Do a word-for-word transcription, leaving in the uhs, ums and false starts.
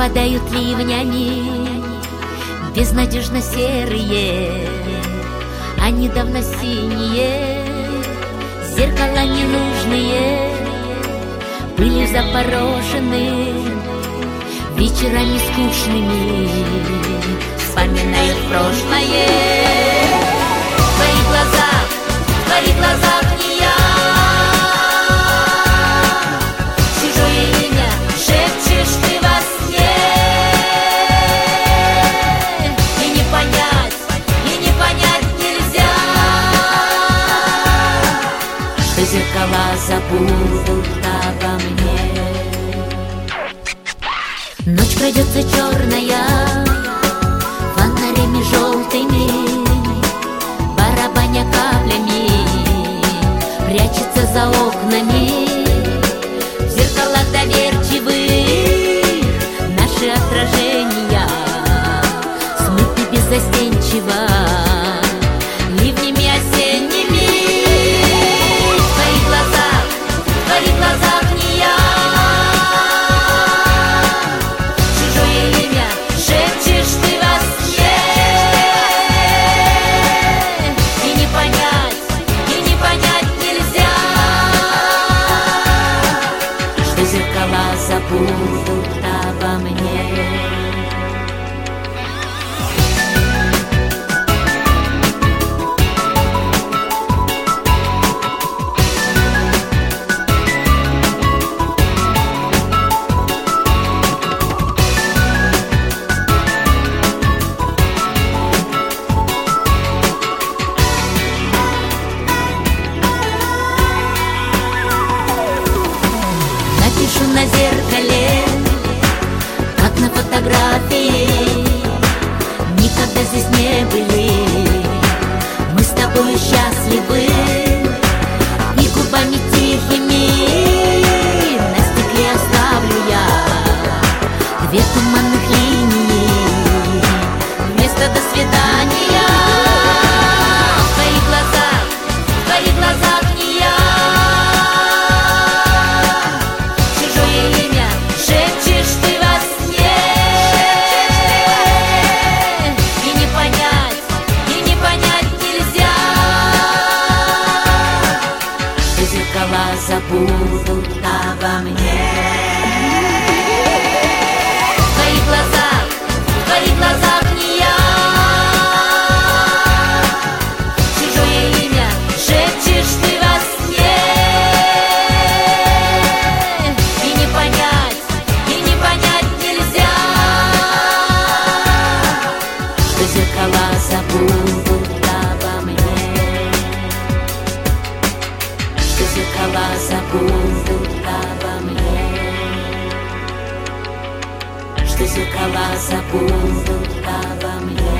падают ливнями, безнадежно серые, а недавно синие, зеркала ненужные, пылью запорошены, вечерами скучными вспоминают прошлое. В твоих глазах, в твоих глазах не я. Чужое имя шепчешь ты во сне. И не понять, и не понять нельзя, что зеркала забудут обо мне. Ночь пройдется черная, фонарями желтыми, барабаня каплями, прячется за окнами. В зеркалах доверчивых наши отражения смыты беззастенчиво ливнями осенними. В твоих глазах, в твоих глазах не я. Зеркала забудут обо мне. Пишу на зеркале, как на фотографии. Никогда здесь не были, мы с тобой счастливы. И губами тихими на стекле оставлю я две туманных линии вместо «до свидания». В твоих глазах, в твоих глазах не я. Зеркала забудут обо мне. В твоих глазах, в твоих глазах не я. Чужое имя шепчешь ты во сне. И не понять, и не понять нельзя, что зеркала забудут обо мне. Зеркала забудут обо мне, что зеркала забудут обо мне.